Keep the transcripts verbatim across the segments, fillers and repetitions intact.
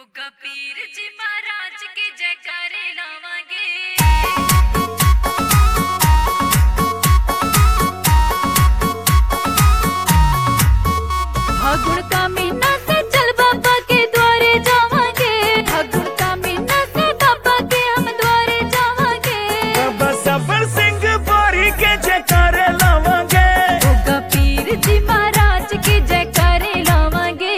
गोगा पीर जी महाराज के जयकारे लावांगे। फागुन का महीना से चल बाबा के द्वारे जावांगे। फागुन का महीना से बाबा के हम द्वारे जावांगे। बाबा सबर सिंह बोरी के जयकारे लावांगे। गोगा पीर जी महाराज के जयकारे लावांगे।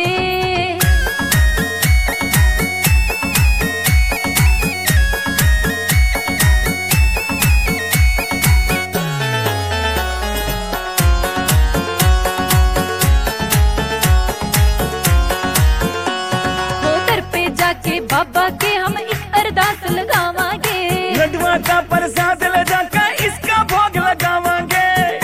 जाके बाबा के हम एक अरदास लगावांगे। लडवा का प्रसाद ले जाकर इसका भोग लगावांगे।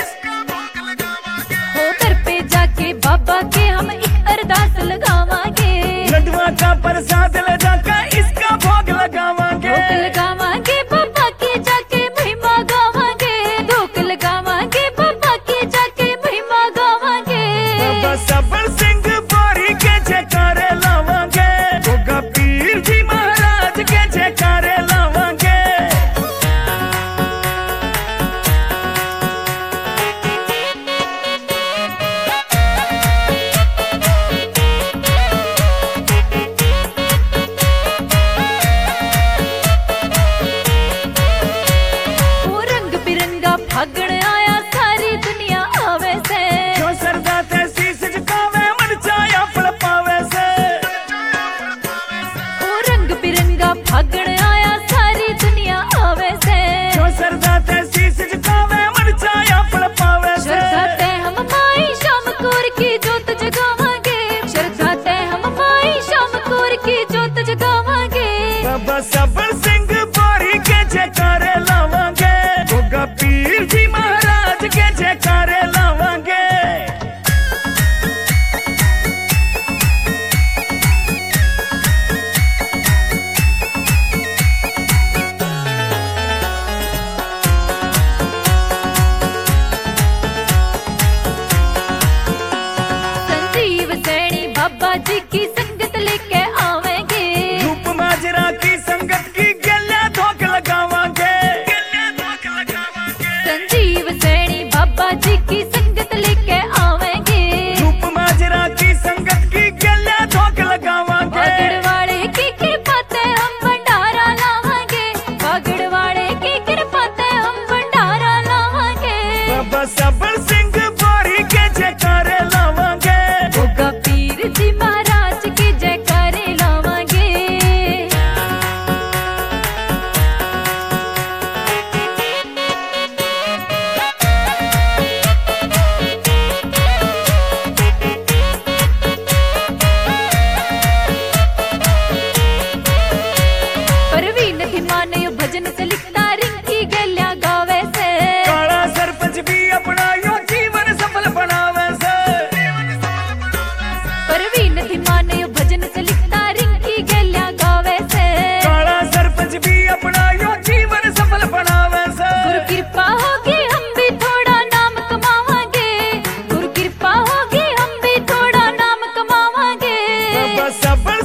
हो दर पे जाके बाबा के हम एक अरदास लगावांगे। लडवा का प्रसाद ले जाकर इसका भोग लगावांगे। धोक लगावांगे बाबा के जाके महिमा गावांगे। धोक लगावांगे बाबा के जाके महिमा गावांगे। बाबा सबर सिंह बोरी के जयकारे लावांगे। गोगा पीर जी महाराज के जयकारे लावांगे। वो रंग बिरंगा फागण आया सारी दुनिया आवे से। जो सरदा ते शीश झुकावे मन चाया फल पावे से। वो रंग बिरंगा फागण आया सारी दुनिया आवे से। जो सरदा ते शीश झुकावे मन चाया फल पावे से। श्रद्धा ते हम माई शाम कोर की जोत जगावांगे। श्रद्धा ते हम माई शाम कोर की जोत जगावांगे। बाबा सबर सिंह बोरी के जयकारे लावांगे। गोगा पीर जी महाराज के जयकारे लावांगे। संजीव सैनी बाबा जी की संगत लेके आवेंगे। रूप माजरा की संगत की गल्या धोख लगावांगे। संजीव सैनी बाबा जी की संगत लेके आवेंगे। रूप माजरा की संगत की गल्या धोख लगावांगे। फागड़ वाले की कृपा ते हम भंडारा लावांगे। फागड़ वाले की कृपा ते हम भंडारा लावांगे। बाबा सबर सिंह बोरी के जयकारे लावांगे। गोगा पीर जी महाराज के जयकारे लावांगे। परवीन धीमान यो भजन से लिखता रिंकी गल्या गावे से। काला सरपंच भी अपना यो जीवन सफल बनावे से। परवीन धीमान यो भजन से लिखता रिंकी गल्या गावे से। काला सरपंच भी अपना यो जीवन सफल बनावे से। गुरु कृपा होगी हम भी थोड़ा नाम कमावांगे। गुरु कृपा होगी हम भी थोड़ा नाम कमावांगे। बाबा सबर